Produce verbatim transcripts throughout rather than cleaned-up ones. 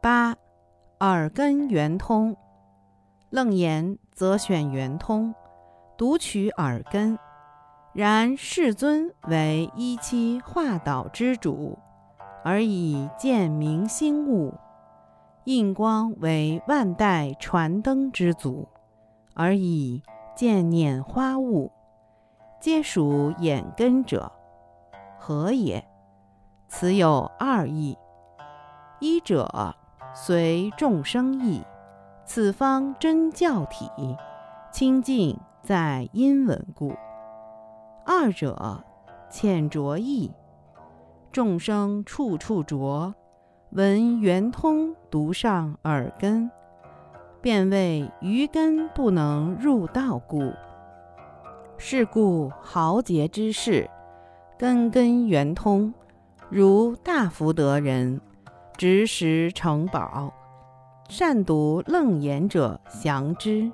八、耳根圆通。楞严则选圆通，独取耳根。然世尊为一期化导之主，而以见明心物；印光为万代传灯之祖，而以见拈花物。皆属眼根者，何也？此有二义。一者，随众生意，此方真教体，清净在因闻故。二者，浅着意，众生处处着，闻圆通独上耳根，便谓余根不能入道故。是故豪杰之士，根根圆通，如大福德人，执实成宝，善读楞严者详之。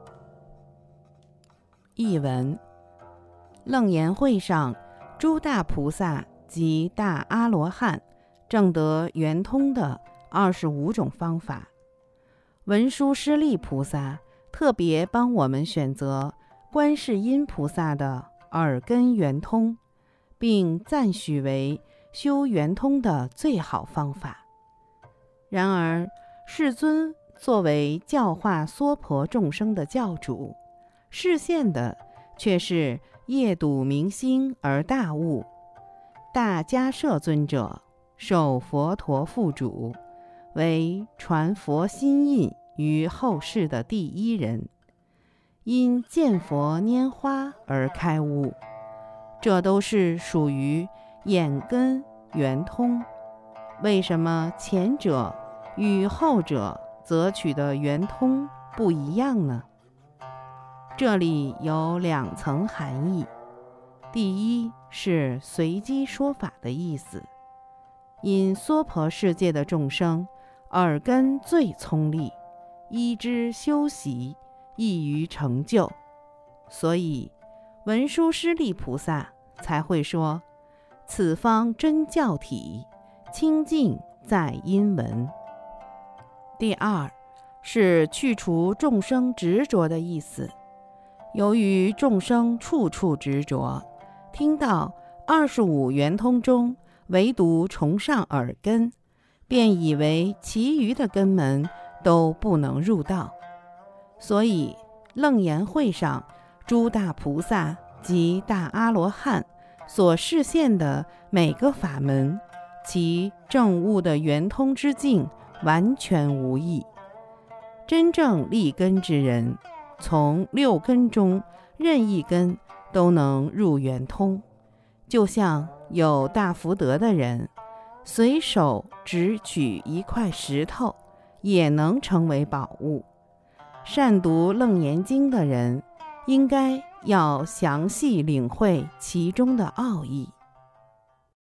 译文：楞严会上，诸大菩萨及大阿罗汉证得圆通的二十五种方法。文殊师利菩萨特别帮我们选择观世音菩萨的耳根圆通，并赞许为修圆通的最好方法。然而，世尊作为教化娑婆众生的教主，示现的却是夜睹明星而大悟。大迦摄尊者受佛陀付嘱，为传佛心印于后世的第一人，因见佛拈花而开悟，这都是属于眼根圆通。为什么前者与后者则取的圆通不一样呢？这里有两层含义。第一是随机说法的意思，因娑婆世界的众生耳根最聪利，依之修习，易于成就，所以文殊师利菩萨才会说此方真教体，清净在因闻。第二是去除众生执着的意思。由于众生处处执着，听到二十五圆通中唯独崇尚耳根，便以为其余的根门都不能入道。所以楞严会上，诸大菩萨及大阿罗汉所示现的每个法门，其证悟的圆通之境完全无异。真正立根之人，从六根中任意根都能入圆通。就像有大福德的人，随手只取一块石头，也能成为宝物。善读楞严经的人，应该要详细领会其中的奥义。